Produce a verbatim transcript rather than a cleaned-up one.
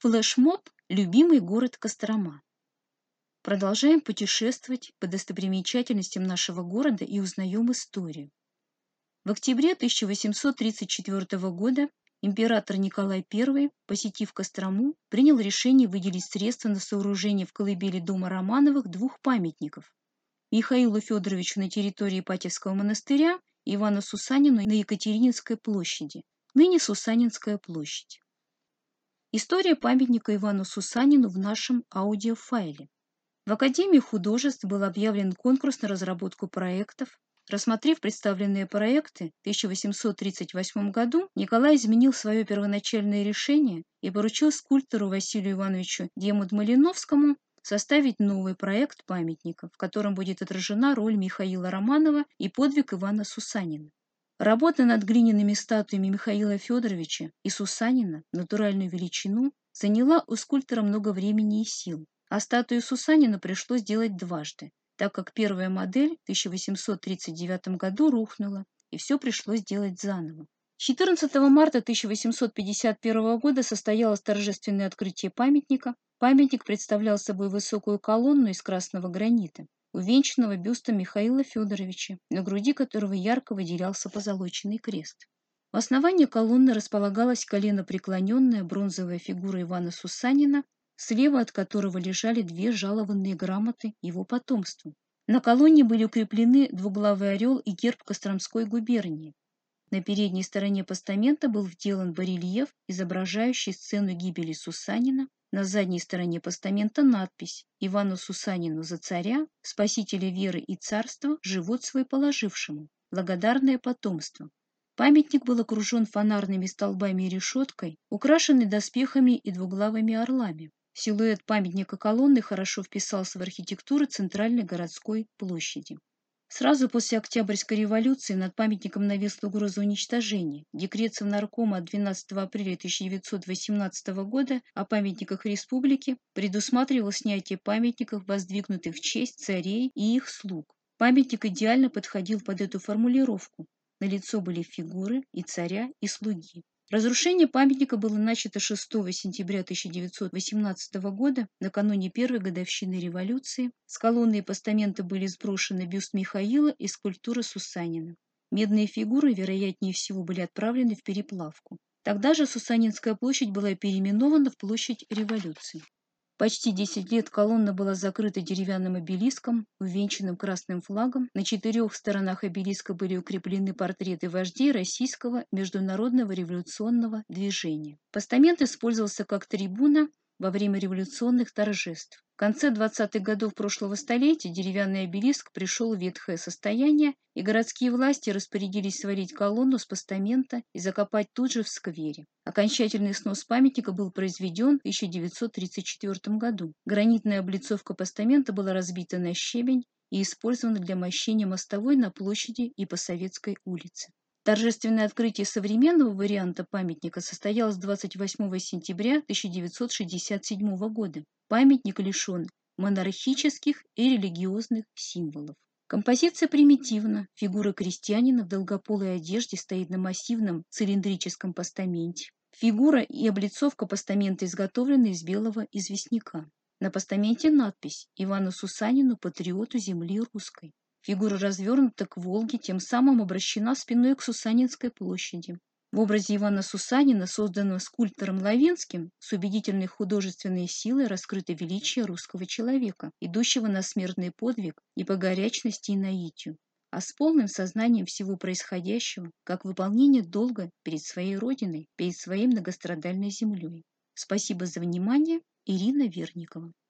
Флешмоб «Любимый город Кострома». Продолжаем путешествовать по достопримечательностям нашего города и узнаем историю. В октябре тысяча восемьсот тридцать четвёртого года император Николай Первый, посетив Кострому, принял решение выделить средства на сооружение в колыбели дома Романовых двух памятников: Михаилу Федоровичу на территории Ипатьевского монастыря и Ивану Сусанину на Екатерининской площади, ныне Сусанинская площадь. История памятника Ивану Сусанину в нашем аудиофайле. В Академии художеств был объявлен конкурс на разработку проектов. Рассмотрев представленные проекты, в тысяча восемьсот тридцать восьмом году Николай изменил свое первоначальное решение и поручил скульптору Василию Ивановичу Демуд-Малиновскому составить новый проект памятника, в котором будет отражена роль Михаила Романова и подвиг Ивана Сусанина. Работа над глиняными статуями Михаила Федоровича и Сусанина в натуральную величину заняла у скульптора много времени и сил, а статую Сусанина пришлось делать дважды, так как первая модель в тысяча восемьсот тридцать девятом году рухнула, и все пришлось делать заново. четырнадцатого марта тысяча восемьсот пятьдесят первого года состоялось торжественное открытие памятника. Памятник представлял собой высокую колонну из красного гранита, увенчанного бюстом Михаила Федоровича, на груди которого ярко выделялся позолоченный крест. В основании колонны располагалась коленопреклоненная бронзовая фигура Ивана Сусанина, слева от которого лежали две жалованные грамоты его потомству. На колонне были укреплены двуглавый орел и герб Костромской губернии. На передней стороне постамента был вделан барельеф, изображающий сцену гибели Сусанина. На задней стороне постамента надпись: «Ивану Сусанину за царя, спасителя веры и царства, живот свой положившему. Благодарное потомство». Памятник был окружен фонарными столбами и решеткой, украшенный доспехами и двуглавыми орлами. Силуэт памятника колонны хорошо вписался в архитектуру центральной городской площади. Сразу после Октябрьской революции над памятником нависла угроза уничтожения. Декрет Совнаркома от двенадцатого апреля тысяча девятьсот восемнадцатого года о памятниках республики предусматривал снятие памятников, воздвигнутых в честь царей и их слуг. Памятник идеально подходил под эту формулировку. Налицо были фигуры и царя, и слуги. Разрушение памятника было начато шестого сентября тысяча девятьсот восемнадцатого года, накануне первой годовщины революции. С колонны и постамента были сброшены бюст Михаила и скульптура Сусанина. Медные фигуры, вероятнее всего, были отправлены в переплавку. Тогда же Сусанинская площадь была переименована в площадь Революции. Почти десять лет колонна была закрыта деревянным обелиском, увенчанным красным флагом. На четырех сторонах обелиска были укреплены портреты вождей российского международного революционного движения. Постамент использовался как трибуна во время революционных торжеств. В конце двадцатых годов прошлого столетия деревянный обелиск пришел в ветхое состояние, и городские власти распорядились свалить колонну с постамента и закопать тут же в сквере. Окончательный снос памятника был произведен в тысяча девятьсот тридцать четвёртом году. Гранитная облицовка постамента была разбита на щебень и использована для мощения мостовой на площади и по Советской улице. Торжественное открытие современного варианта памятника состоялось двадцать восьмого сентября тысяча девятьсот шестьдесят седьмого года. Памятник лишен монархических и религиозных символов. Композиция примитивна. Фигура крестьянина в долгополой одежде стоит на массивном цилиндрическом постаменте. Фигура и облицовка постамента изготовлены из белого известняка. На постаменте надпись: «Ивану Сусанину, патриоту земли русской». Фигура развернута к Волге, тем самым обращена спиной к Сусанинской площади. В образе Ивана Сусанина, созданного скульптором Лавинским, с убедительной художественной силой раскрыто величие русского человека, идущего на смертный подвиг и по горячности и наитию, а с полным сознанием всего происходящего, как выполнение долга перед своей родиной, перед своей многострадальной землей. Спасибо за внимание. Ирина Верникова.